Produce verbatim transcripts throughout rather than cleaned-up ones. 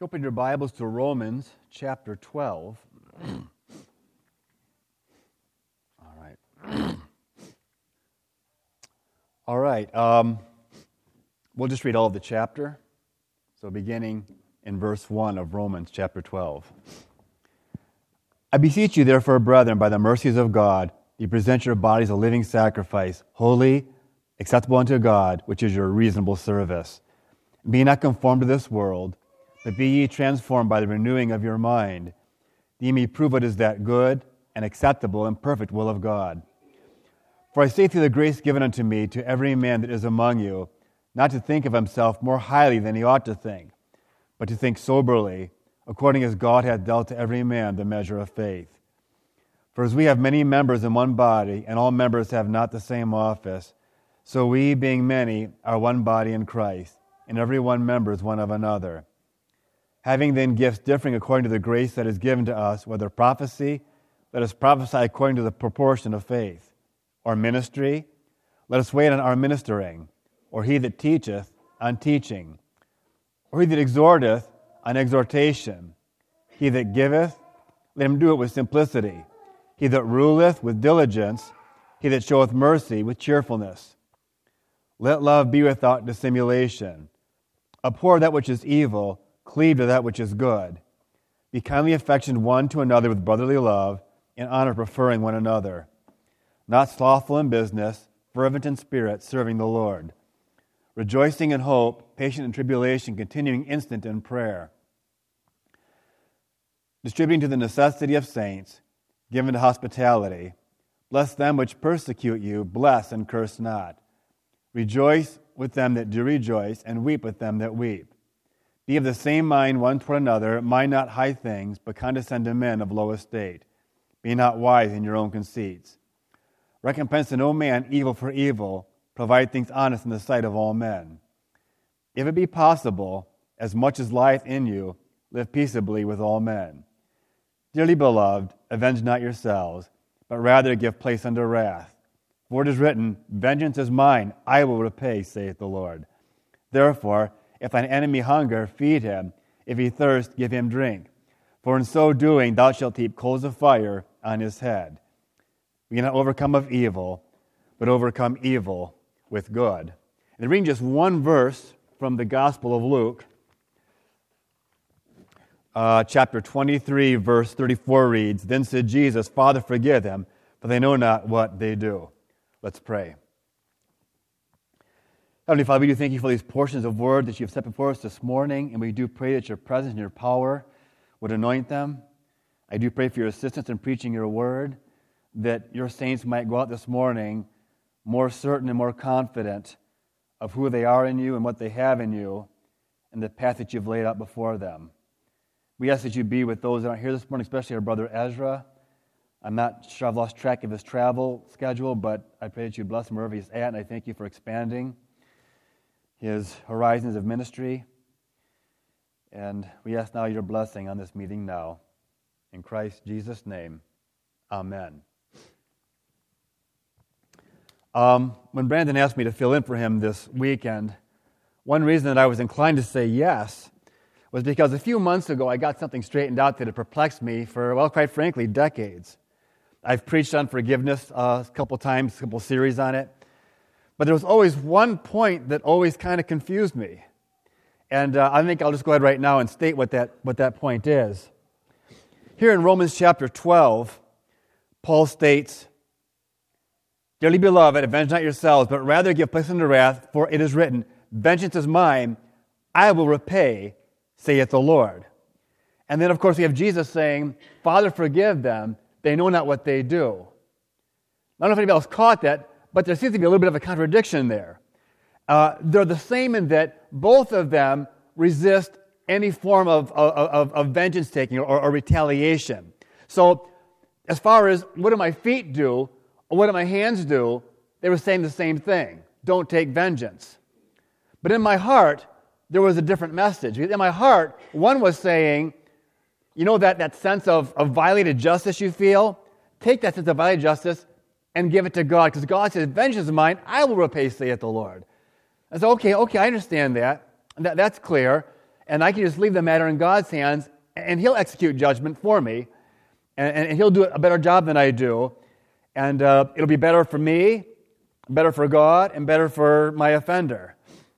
Open your Bibles to Romans chapter twelve. All right. All right. Um, we'll just read all of the chapter. So beginning in verse one of Romans chapter twelve. I beseech you, therefore, brethren, by the mercies of God, you present your bodies a living sacrifice, holy, acceptable unto God, which is your reasonable service. Be not conformed to this world, but be ye transformed by the renewing of your mind, that ye may prove what is that good and acceptable and perfect will of God. For I say through the grace given unto me to every man that is among you, not to think of himself more highly than he ought to think, but to think soberly, according as God hath dealt to every man the measure of faith. For as we have many members in one body, and all members have not the same office, so we, being many, are one body in Christ, and every one member is one of another. Having then gifts differing according to the grace that is given to us, whether prophecy, let us prophesy according to the proportion of faith, or ministry, let us wait on our ministering, or he that teacheth on teaching, or he that exhorteth on exhortation, he that giveth, let him do it with simplicity, he that ruleth with diligence, he that showeth mercy with cheerfulness. Let love be without dissimulation. Abhor that which is evil, cleave to that which is good. Be kindly affectioned one to another with brotherly love, in honor preferring one another. Not slothful in business, fervent in spirit, serving the Lord. Rejoicing in hope, patient in tribulation, continuing instant in prayer. Distributing to the necessity of saints, given to hospitality. Bless them which persecute you, bless and curse not. Rejoice with them that do rejoice, and weep with them that weep. Be of the same mind one toward another, mind not high things, but condescend to men of low estate. Be not wise in your own conceits. Recompense to no man evil for evil, provide things honest in the sight of all men. If it be possible, as much as lieth in you, live peaceably with all men. Dearly beloved, avenge not yourselves, but rather give place unto wrath. For it is written, Vengeance is mine, I will repay, saith the Lord. Therefore, if thine enemy hunger, feed him. If he thirst, give him drink. For in so doing thou shalt heap coals of fire on his head. We cannot overcome of evil, but overcome evil with good. And reading just one verse from the Gospel of Luke, uh, chapter twenty-three, verse thirty-four reads, Then said Jesus, Father, forgive them, for they know not what they do. Let's pray. Heavenly Father, we do thank you for these portions of word that you have set before us this morning, and we do pray that your presence and your power would anoint them. I do pray for your assistance in preaching your word, that your saints might go out this morning more certain and more confident of who they are in you and what they have in you and the path that you've laid out before them. We ask that you be with those that aren't here this morning, especially our brother Ezra. I'm not sure, I've lost track of his travel schedule, but I pray that you bless him wherever he's at, and I thank you for expanding his horizons of ministry. And we ask now your blessing on this meeting now. In Christ Jesus' name, amen. Um, when Brandon asked me to fill in for him this weekend, one reason that I was inclined to say yes was because a few months ago I got something straightened out that had perplexed me for, well, quite frankly, decades. I've preached on forgiveness uh, a couple times, a couple series on it. But there was always one point that always kind of confused me. And uh, I think I'll just go ahead right now and state what that, what that point is. Here in Romans chapter twelve, Paul states, Dearly beloved, avenge not yourselves, but rather give place unto wrath, for it is written, Vengeance is mine, I will repay, saith the Lord. And then, of course, we have Jesus saying, Father, forgive them, they know not what they do. I don't know if anybody else caught that, but there seems to be a little bit of a contradiction there. Uh, they're the same in that both of them resist any form of, of, of vengeance taking or, or retaliation. So as far as what do my feet do, or what do my hands do, they were saying the same thing. Don't take vengeance. But in my heart, there was a different message. In my heart, one was saying, you know that, that sense of, of violated justice you feel? Take that sense of violated justice and give it to God, because God says, vengeance is mine, I will repay, saith the Lord. I said, okay, okay, I understand that. that that's clear. and I can just leave the matter in God's hands, and He'll execute judgment for me, and, and He'll do a better job than I do, and uh, it'll be better for me, better for God, and better for my offender.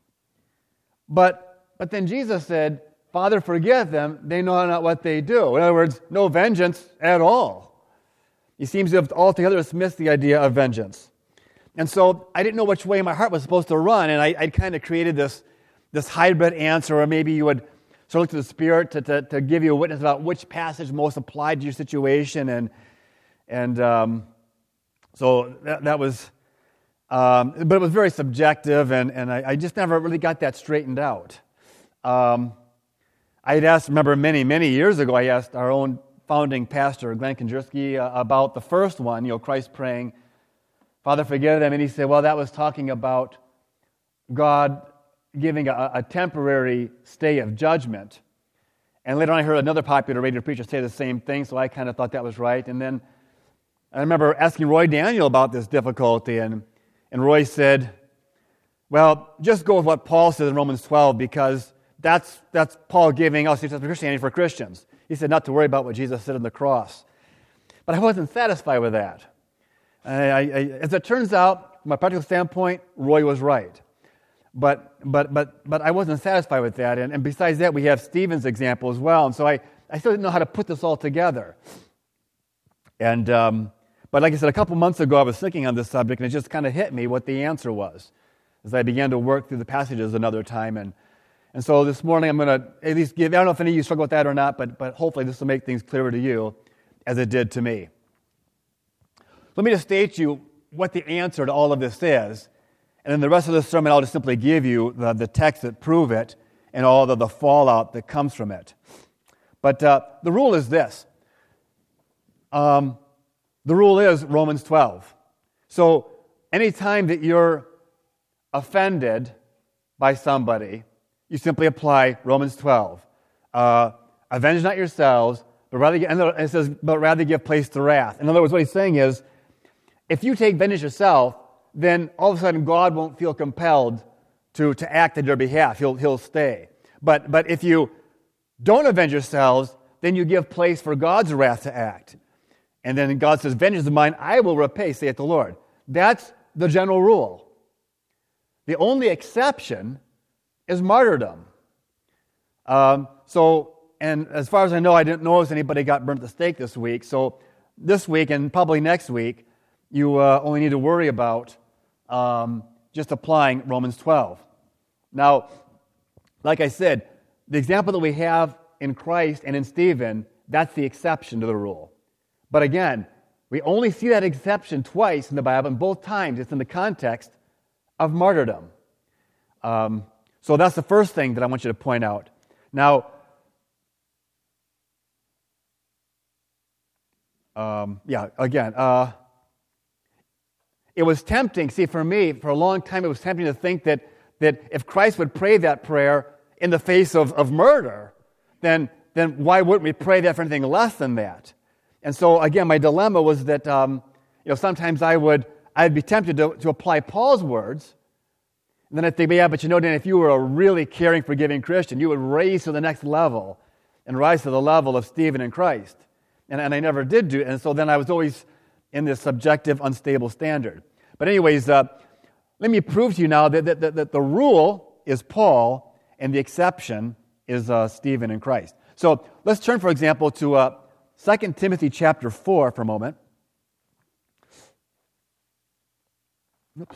But, but then Jesus said, Father, forgive them, they know not what they do. In other words, no vengeance at all. He seems to have altogether dismissed the idea of vengeance. And so I didn't know which way my heart was supposed to run, and I, I kind of created this, this hybrid answer, or maybe you would sort of look to the Spirit to, to, to give you a witness about which passage most applied to your situation. And and um, so that, that was, um, but it was very subjective, and, and I, I just never really got that straightened out. Um, I had asked, remember many, many years ago, I asked our own founding pastor, Glenn Kondrowski, uh, about the first one, you know, Christ praying, Father, forgive them. And he said, well, that was talking about God giving a, a temporary stay of judgment. And later on, I heard another popular radio preacher say the same thing, so I kind of thought that was right. And then I remember asking Roy Daniel about this difficulty, and, and Roy said, well, just go with what Paul says in Romans twelve, because that's, that's Paul giving us Christianity for Christians. He said not to worry about what Jesus said on the cross. But I wasn't satisfied with that. I, I, I, as it turns out, from a practical standpoint, Roy was right. But but but but I wasn't satisfied with that. And, and besides that, we have Stephen's example as well. And so I, I still didn't know how to put this all together. And um, but like I said, a couple months ago, I was thinking on this subject, and it just kind of hit me what the answer was as I began to work through the passages another time. And and so this morning, I'm going to at least give, I don't know if any of you struggle with that or not, but but hopefully this will make things clearer to you as it did to me. Let me just state to you what the answer to all of this is, and then the rest of the sermon I'll just simply give you the, the texts that prove it and all of the fallout that comes from it. But uh, the rule is this. Um, the rule is Romans twelve. So anytime that you're offended by somebody, you simply apply Romans twelve. Uh, Avenge not yourselves, but rather, and it says, but rather give place to wrath. In other words, what he's saying is, if you take vengeance yourself, then all of a sudden God won't feel compelled to, to act on your behalf. He'll, he'll stay. But, but if you don't avenge yourselves, then you give place for God's wrath to act. And then God says, vengeance is mine, I will repay, saith the Lord. That's the general rule. The only exception is martyrdom. Um, so, and as far as I know, I didn't notice anybody got burnt at the stake this week. So this week and probably next week, you uh, only need to worry about um, just applying Romans twelve. Now, like I said, the example that we have in Christ and in Stephen, that's the exception to the rule. But again, we only see that exception twice in the Bible, and both times it's in the context of martyrdom. Um, so that's the first thing that I want you to point out. Now, um, yeah, again, uh, it was tempting, see, for me, for a long time, it was tempting to think that, that if Christ would pray that prayer in the face of, of murder, then, then why wouldn't we pray that for anything less than that? And so, again, my dilemma was that, um, you know, sometimes I would, I'd be tempted to, to apply Paul's words, and then I'd think, yeah, but you know, Dan, if you were a really caring, forgiving Christian, you would raise to the next level and rise to the level of Stephen and Christ. And, and I never did do it, and so then I was always in this subjective, unstable standard. But anyways, uh, let me prove to you now that, that, that, that the rule is Paul, and the exception is uh, Stephen and Christ. So let's turn, for example, to uh, Second Timothy chapter four for a moment. Oops.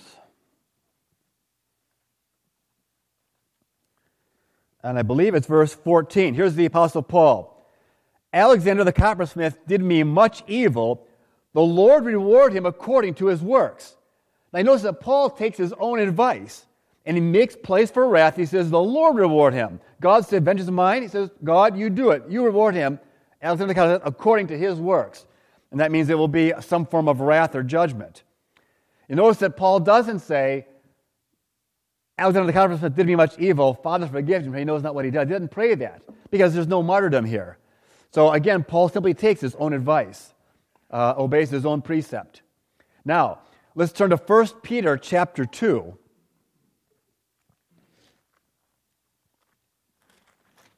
And I believe it's verse fourteen. Here's the Apostle Paul. Alexander the coppersmith did me much evil. The Lord reward him according to his works. Now, notice that Paul takes his own advice, and he makes place for wrath. He says, the Lord reward him. God said, vengeance is mine. He says, God, you do it. You reward him, Alexander the coppersmith, according to his works. And that means it will be some form of wrath or judgment. You notice that Paul doesn't say, Alexander the coppersmith did me much evil. Father, forgive him, for he knows not what he does. He didn't pray that, because there's no martyrdom here. So again, Paul simply takes his own advice. Uh, obeys his own precept. Now, let's turn to First Peter chapter two.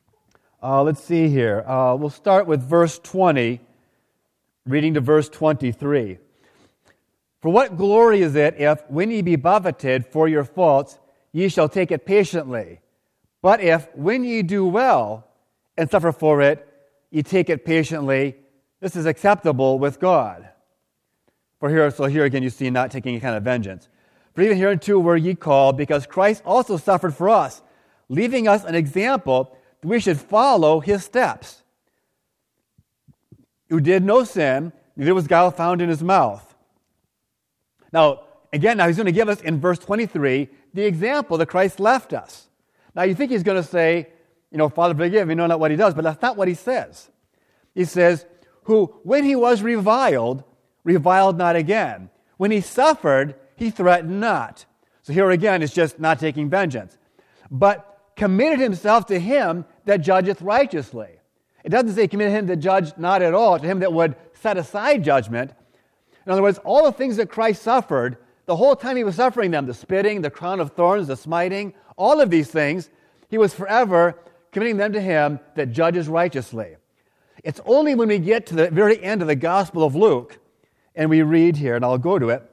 Uh, let's see here. Uh, we'll start with verse twenty, reading to verse twenty-three. For what glory is it if, when ye be buffeted for your faults, ye shall take it patiently? But if, when ye do well and suffer for it, ye take it patiently, this is acceptable with God. For here, so here again you see not taking any kind of vengeance. For even hereunto were ye called, because Christ also suffered for us, leaving us an example that we should follow his steps. Who did no sin, neither was guile found in his mouth. Now, again, now he's going to give us in verse twenty-three the example that Christ left us. Now, you think he's going to say, you know, Father, forgive me, know not what he does, but that's not what he says. He says, who, when he was reviled, reviled not again. When he suffered, he threatened not. So here again, it's just not taking vengeance. But committed himself to him that judgeth righteously. It doesn't say committed him that judged not at all, to him that would set aside judgment. In other words, all the things that Christ suffered, the whole time he was suffering them, the spitting, the crown of thorns, the smiting, all of these things, he was forever committing them to him that judges righteously. It's only when we get to the very end of the Gospel of Luke, and we read here, and I'll go to it.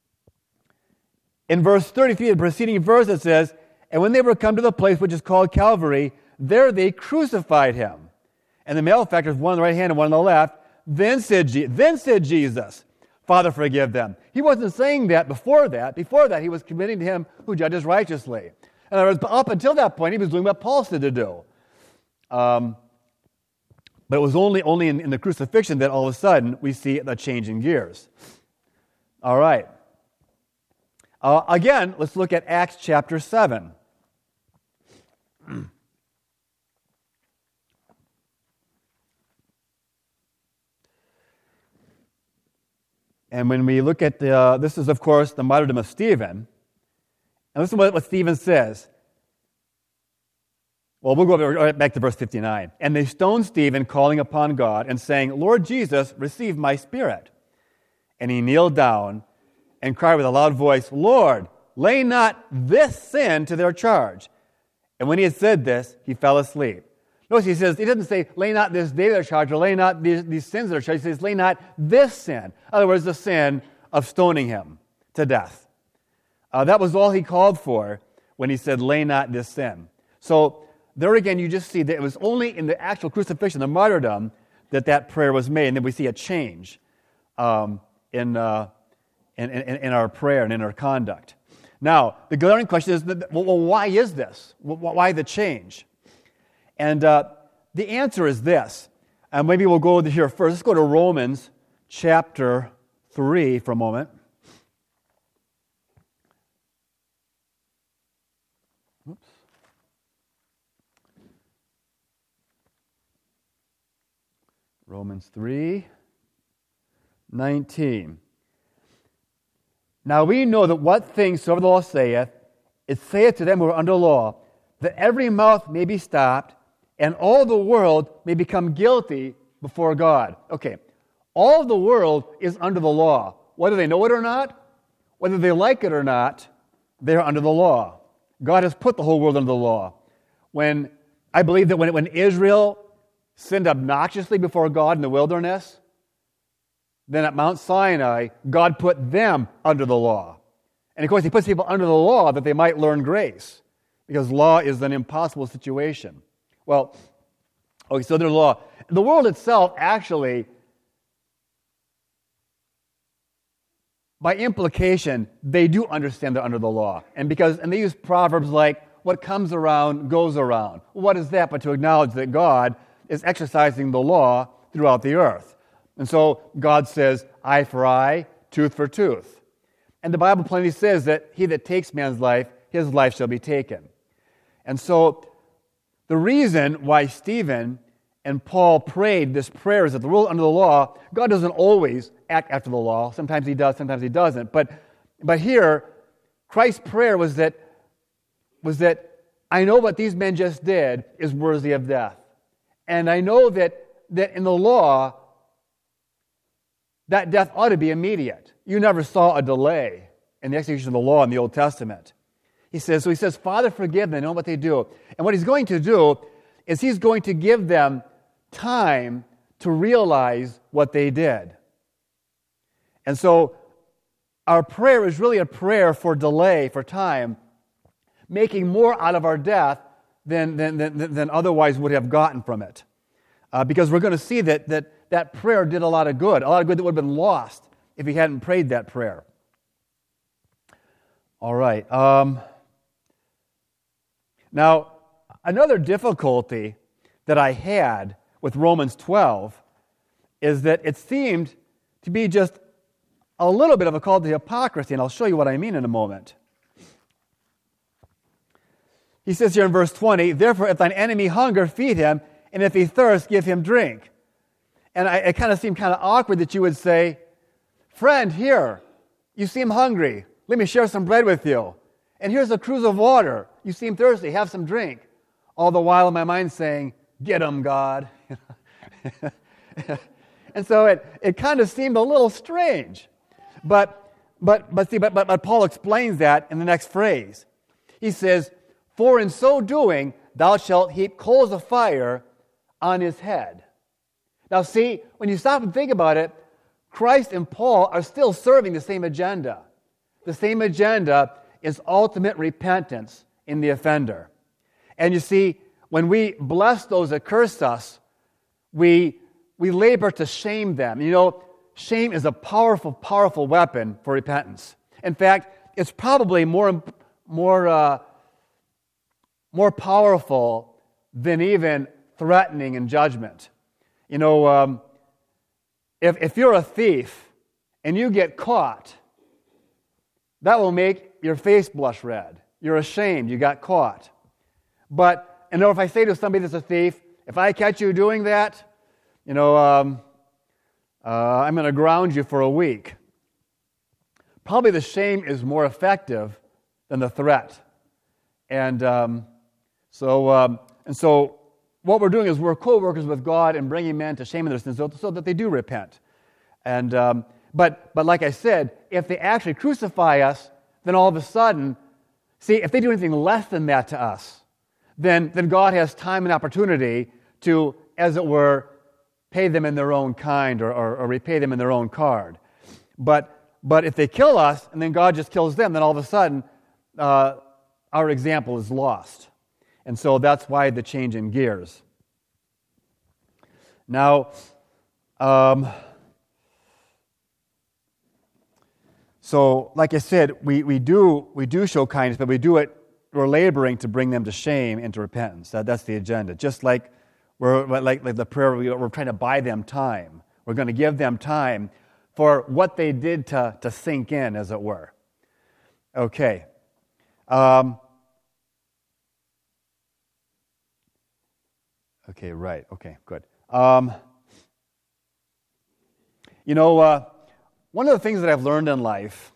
In verse thirty-three, the preceding verse, it says, and when they were come to the place which is called Calvary, there they crucified him. And the malefactors, one on the right hand and one on the left. Then said, Je- then said Jesus, Father, forgive them. He wasn't saying that before that. Before that, he was committing to him who judges righteously. In other words, up until that point, he was doing what Paul said to do. Um, but it was only, only in, in the crucifixion that all of a sudden we see the change in gears. All right. Uh, again, let's look at Acts chapter seven. And when we look at the, uh, this is, of course, the martyrdom of Stephen. And listen to what, what Stephen says. Well, we'll go right back to verse fifty-nine. And they stoned Stephen, calling upon God, and saying, Lord Jesus, receive my spirit. And he kneeled down and cried with a loud voice, Lord, lay not this sin to their charge. And when he had said this, he fell asleep. Notice he says, he doesn't say, lay not this day to their charge, or lay not these, these sins to their charge. He says, lay not this sin. In other words, the sin of stoning him to death. Uh, that was all he called for when he said, lay not this sin. So there again, you just see that it was only in the actual crucifixion, the martyrdom, that that prayer was made. And then we see a change um, in, uh, in, in, in our prayer and in our conduct. Now, the glaring question is, well, why is this? Why the change? And uh, the answer is this. And maybe we'll go here first. Let's go to Romans chapter three for a moment. Oops. Romans three nineteen. Now we know that what things soever the law saith, it saith to them who are under law, that every mouth may be stopped, and all the world may become guilty before God. Okay, all the world is under the law. Whether they know it or not, whether they like it or not, they're under the law. God has put the whole world under the law. When I believe that when, when Israel sinned obnoxiously before God in the wilderness, then at Mount Sinai, God put them under the law. And of course, he puts people under the law that they might learn grace, because law is an impossible situation. Well, okay, so there's law. The world itself, actually, by implication, they do understand they're under the law. And because, and they use proverbs like, what comes around goes around. What is that but to acknowledge that God is exercising the law throughout the earth? And so God says, eye for eye, tooth for tooth. And the Bible plainly says that he that takes man's life, his life shall be taken. And so the reason why Stephen and Paul prayed this prayer is that the world under the law, God doesn't always act after the law. Sometimes he does, sometimes he doesn't. But but here, Christ's prayer was that was that I know what these men just did is worthy of death. And I know that that in the law, that death ought to be immediate. You never saw a delay in the execution of the law in the Old Testament. He says, so he says, Father, forgive them, they know what they do. And what he's going to do is he's going to give them time to realize what they did. And so our prayer is really a prayer for delay, for time, making more out of our death than, than, than, than otherwise would have gotten from it. Uh, because we're going to see that, that that prayer did a lot of good, a lot of good that would have been lost if he hadn't prayed that prayer. All right. Um, now, another difficulty that I had with Romans twelve is that it seemed to be just a little bit of a call to hypocrisy, and I'll show you what I mean in a moment. He says here in verse twenty, "Therefore, if thine enemy hunger, feed him, and if he thirst, give him drink." And I, it kind of seemed kind of awkward that you would say, "Friend, here, you seem hungry. Let me share some bread with you. And here's a cruse of water. You seem thirsty. Have some drink." All the while in my mind saying, "Get him, God." And so it, it kind of seemed a little strange. But but but see, but, but but Paul explains that in the next phrase. He says, "For in so doing thou shalt heap coals of fire on his head." Now see, when you stop and think about it, Christ and Paul are still serving the same agenda. The same agenda is ultimate repentance in the offender. And you see, when we bless those that curse us, we we labor to shame them. You know, shame is a powerful, powerful weapon for repentance. In fact, it's probably more more uh, more powerful than even threatening and judgment. You know, um, if if you're a thief and you get caught, that will make your face blush red. You're ashamed you got caught. But, you know, if I say to somebody that's a thief, if I catch you doing that, you know, um, uh, I'm going to ground you for a week. Probably the shame is more effective than the threat. And um, so, um, and so what we're doing is we're co-workers with God and bringing men to shame in their sins so, so that they do repent. And um, but but like I said, if they actually crucify us, then all of a sudden, see, if they do anything less than that to us, then then God has time and opportunity to, as it were, pay them in their own kind or, or, or repay them in their own card. But but if they kill us and then God just kills them, then all of a sudden uh, our example is lost. And so that's why the change in gears. Now, um, so like I said, we, we do we do show kindness, but we do it, we're laboring to bring them to shame and to repentance. That, that's the agenda. Just like we're like, like the prayer, we're trying to buy them time. We're going to give them time for what they did to, to sink in, as it were. Okay. Um, Okay, right. Okay, good. Um, you know, uh, one of the things that I've learned in life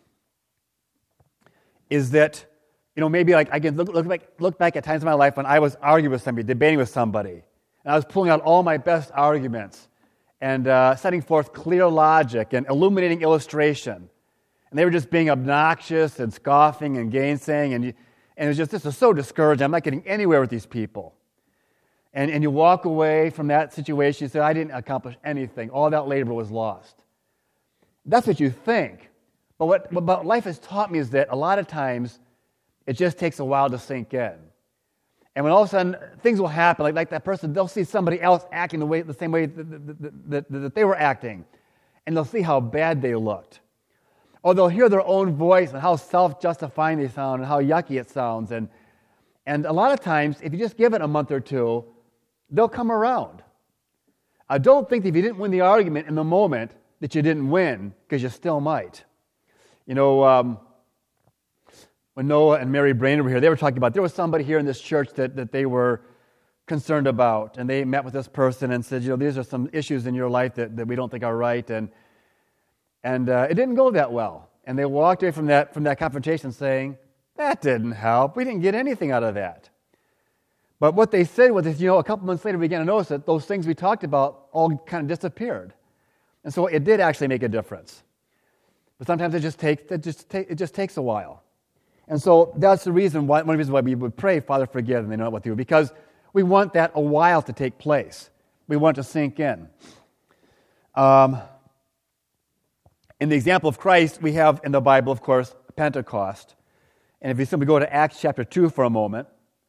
is that, you know, maybe like I can look, look back, look back at times in my life when I was arguing with somebody, debating with somebody, and I was pulling out all my best arguments and uh, setting forth clear logic and illuminating illustration, and they were just being obnoxious and scoffing and gainsaying, and you, and it was just this was so discouraging. I'm not getting anywhere with these people. And, and you walk away from that situation, you say, I didn't accomplish anything. All that labor was lost. That's what you think. But what, what life has taught me is that a lot of times it just takes a while to sink in. And when all of a sudden things will happen, like, like that person, they'll see somebody else acting the way the same way that, that, that, that they were acting. And they'll see how bad they looked. Or they'll hear their own voice and how self-justifying they sound and how yucky it sounds. And, and a lot of times, if you just give it a month or two, they'll come around. I don't think that if you didn't win the argument in the moment that you didn't win, because you still might. You know, um, when Noah and Mary Brainerd were here, they were talking about, there was somebody here in this church that, that they were concerned about, and they met with this person and said, you know, these are some issues in your life that, that we don't think are right, and and uh, it didn't go that well. And they walked away from that from that confrontation saying, that didn't help. We didn't get anything out of that. But what they said was, you know, a couple months later we began to notice that those things we talked about all kind of disappeared. And so it did actually make a difference. But sometimes it just takes it just take, it just takes a while. And so that's the reason why one of the reasons why we would pray, Father, forgive them, they know not what to do. Because We want that a while to take place. We want it to sink in. Um, in the example of Christ, we have in the Bible, of course, Pentecost. And if you simply go to Acts chapter two for a moment,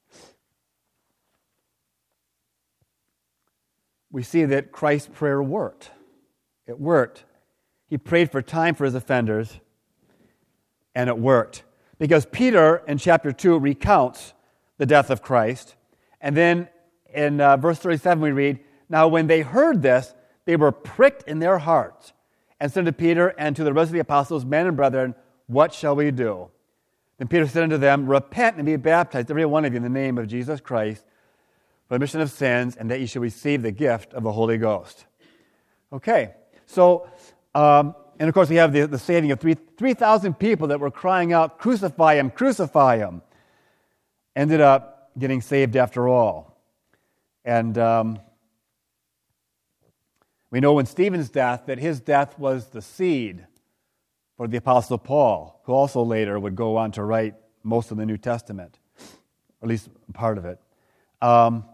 we see that Christ's prayer worked. It worked. He prayed for time for his offenders, and it worked. Because Peter, in chapter two, recounts the death of Christ. And then in uh, verse thirty-seven we read, "Now when they heard this, they were pricked in their hearts, and said to Peter and to the rest of the apostles, 'Men and brethren, what shall we do?' Then Peter said unto them, 'Repent and be baptized, every one of you, in the name of Jesus Christ, for the remission of sins, and that ye shall receive the gift of the Holy Ghost.'" Okay, so, um, and of course we have the, the saving of three, 3,000 people that were crying out, "Crucify him, crucify him," ended up getting saved after all. And um, we know in Stephen's death that his death was the seed for the Apostle Paul, who also later would go on to write most of the New Testament, or at least part of it. Um,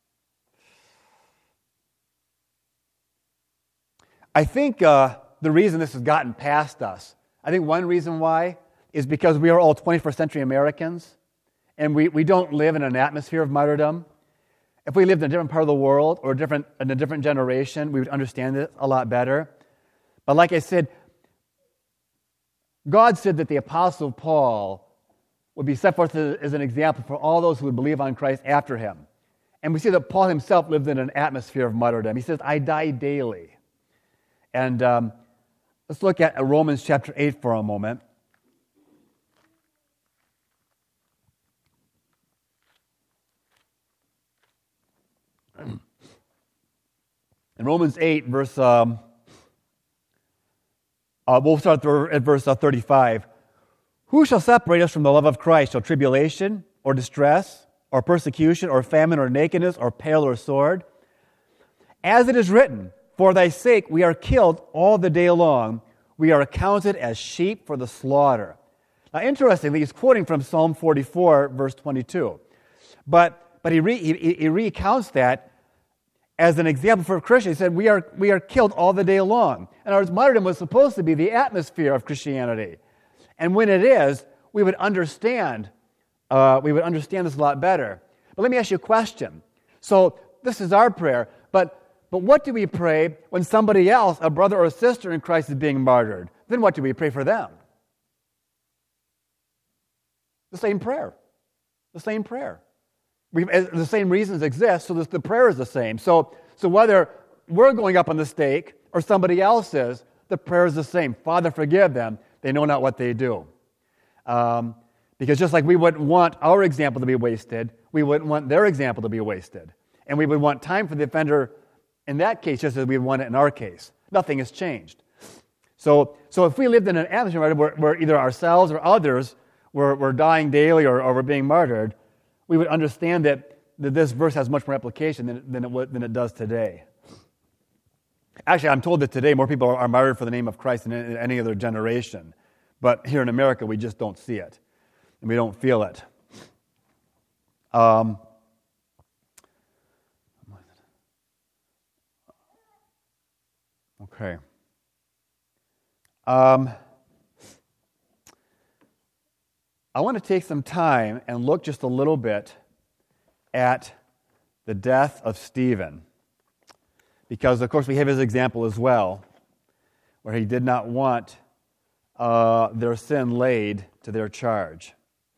I think uh, the reason this has gotten past us, I think one reason why is because we are all twenty-first century Americans, and we, we don't live in an atmosphere of martyrdom. If we lived in a different part of the world or a different, in a different generation, we would understand it a lot better. But like I said, God said that the Apostle Paul would be set forth as an example for all those who would believe on Christ after him. And we see that Paul himself lived in an atmosphere of martyrdom. He says, "I die daily." And um, let's look at Romans chapter eight for a moment. In Romans eight, verse, um, uh, we'll start at verse uh, thirty-five. "Who shall separate us from the love of Christ? Shall tribulation, or distress, or persecution, or famine, or nakedness, or peril, or sword? As it is written, for thy sake we are killed all the day long. We are accounted as sheep for the slaughter." Now, interestingly, he's quoting from Psalm forty-four, verse twenty-two. But, but he, re, he, he recounts that as an example for Christians. He said, we are, we are killed all the day long. And our martyrdom was supposed to be the atmosphere of Christianity. And when it is, we would understand, uh, we would understand this a lot better. But let me ask you a question. So this is our prayer, but but what do we pray when somebody else, a brother or a sister in Christ, is being martyred? Then what do we pray for them? The same prayer. The same prayer. We, the same reasons exist, so this, the prayer is the same. So, so whether we're going up on the stake or somebody else is, the prayer is the same. Father, forgive them. They know not what they do. Um, because just like we wouldn't want our example to be wasted, we wouldn't want their example to be wasted. And we would want time for the offender in that case, just as we want it in our case. Nothing has changed. So, so if we lived in an atmosphere where, where either ourselves or others were, were dying daily or, or were being martyred, we would understand that, that this verse has much more application than, than, it would, than it does today. Actually, I'm told that today more people are, are martyred for the name of Christ than in any other generation. But here in America, we just don't see it. And we don't feel it. Um... Okay. Um, I want to take some time and look just a little bit at the death of Stephen. Because, of course, we have his example as well, where he did not want uh, their sin laid to their charge.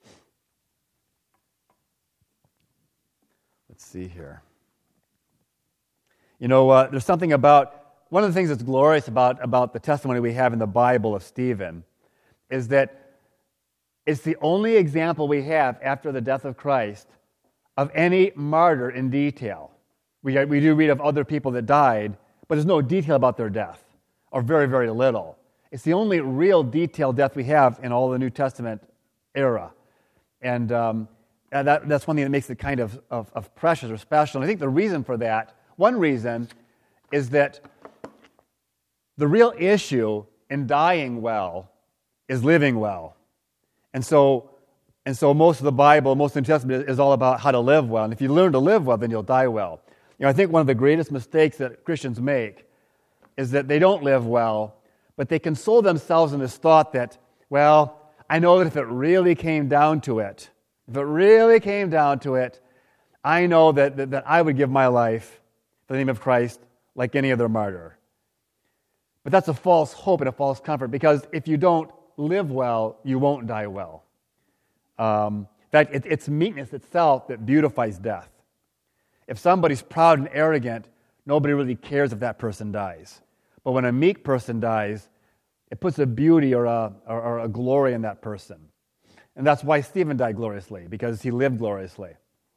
Let's see here. You know, uh, there's something about One of the things that's glorious about, about the testimony we have in the Bible of Stephen is that it's the only example we have after the death of Christ of any martyr in detail. We, we do read of other people that died, but there's no detail about their death, or very, very little. It's the only real detailed death we have in all the New Testament era. And, um, and that, that's one thing that makes it kind of, of, of precious or special. And I think the reason for that, one reason, is that the real issue in dying well is living well. And so and so most of the Bible, most of the New Testament is all about how to live well. And if you learn to live well, then you'll die well. You know, I think one of the greatest mistakes that Christians make is that they don't live well, but they console themselves in this thought that, well, I know that if it really came down to it, if it really came down to it, I know that, that, that I would give my life for the name of Christ like any other martyr. But that's a false hope and a false comfort, because if you don't live well, you won't die well. Um, in fact, it, it's meekness itself that beautifies death. If somebody's proud and arrogant, nobody really cares if that person dies. But when a meek person dies, it puts a beauty or a, or, or a glory in that person. And that's why Stephen died gloriously, because he lived gloriously.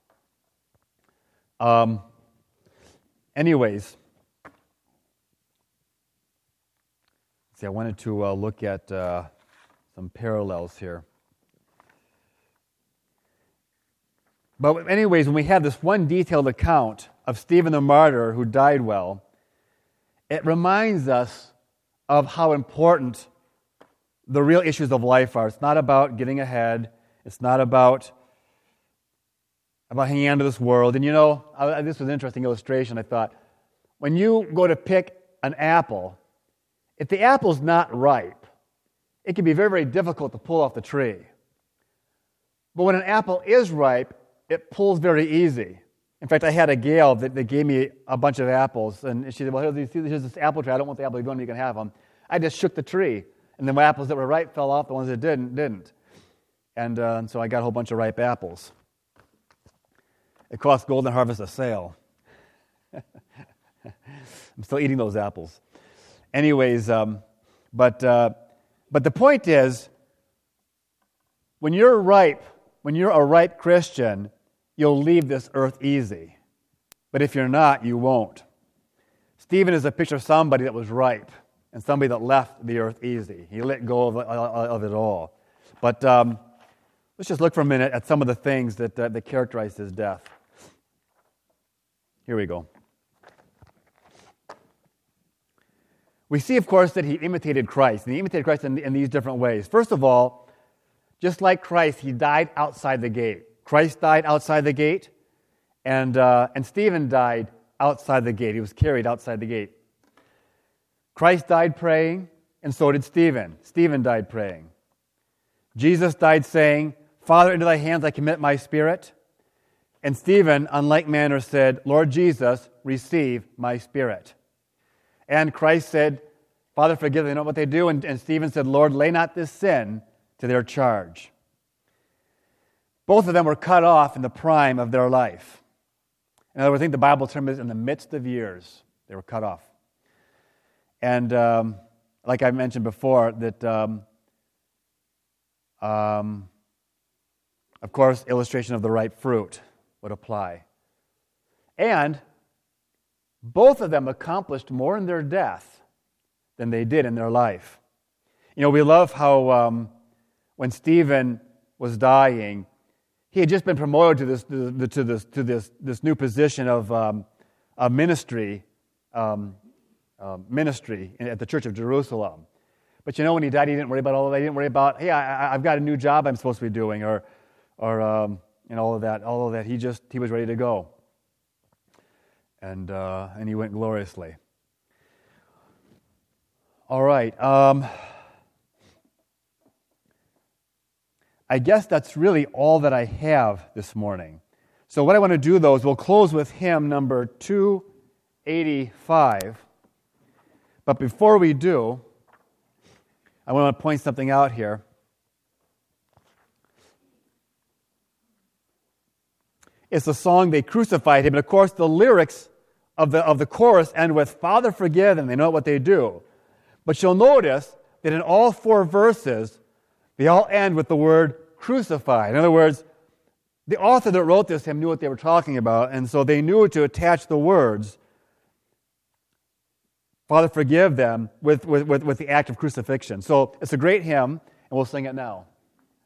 Um, anyways, see, I wanted to uh, look at uh, some parallels here. But anyways, when we have this one detailed account of Stephen the martyr who died well, it reminds us of how important the real issues of life are. It's not about getting ahead. It's not about, about hanging on to this world. And you know, I, this was an interesting illustration, I thought. When you go to pick an apple, if the apple's not ripe, it can be very, very difficult to pull off the tree. But when an apple is ripe, it pulls very easy. In fact, I had a gal that, that gave me a bunch of apples, and she said, well, here's, here's this apple tree. I don't want the apple. You don't, you can have them. I just shook the tree, and the apples that were ripe fell off. The ones that didn't, didn't. And, uh, and so I got a whole bunch of ripe apples. It cost Golden Harvest a sale. I'm still eating those apples. Anyways, um, but uh, but the point is, when you're ripe, when you're a ripe Christian, you'll leave this earth easy. But if you're not, you won't. Stephen is a picture of somebody that was ripe and somebody that left the earth easy. He let go of, of it all. But um, let's just look for a minute at some of the things that, uh, that characterized his death. Here we go. We see, of course, that he imitated Christ. And he imitated Christ in, in these different ways. First of all, just like Christ, he died outside the gate. Christ died outside the gate, and uh, and Stephen died outside the gate. He was carried outside the gate. Christ died praying, and so did Stephen. Stephen died praying. Jesus died saying, Father, into thy hands I commit my spirit. And Stephen, in like manner, said, Lord Jesus, receive my spirit. And Christ said, Father, forgive them, they know what they do. And, and Stephen said, Lord, lay not this sin to their charge. Both of them were cut off in the prime of their life. In other words, I think the Bible term is in the midst of years, they were cut off. And um, like I mentioned before, that, um, um, of course, illustration of the ripe fruit would apply. And both of them accomplished more in their death than they did in their life. You know, we love how um, when Stephen was dying, he had just been promoted to this to, to this to this this new position of um, a ministry um, uh, ministry at the Church of Jerusalem. But you know, when he died, he didn't worry about all of that. He didn't worry about, hey, I, I've got a new job I'm supposed to be doing, or or um, and all of that. All of that. He just he was ready to go, and uh, and he went gloriously. All right. Um, I guess that's really all that I have this morning. So what I want to do, though, is we'll close with hymn number two eighty-five. But before we do, I want to point something out here. It's the song, They Crucified Him. And of course, the lyrics of the, of the chorus end with, Father, forgive them. They know what they do. But you'll notice that in all four verses, they all end with the word crucified. In other words, the author that wrote this hymn knew what they were talking about, and so they knew to attach the words, Father, forgive them, with, with, with, with the act of crucifixion. So it's a great hymn, and we'll sing it now.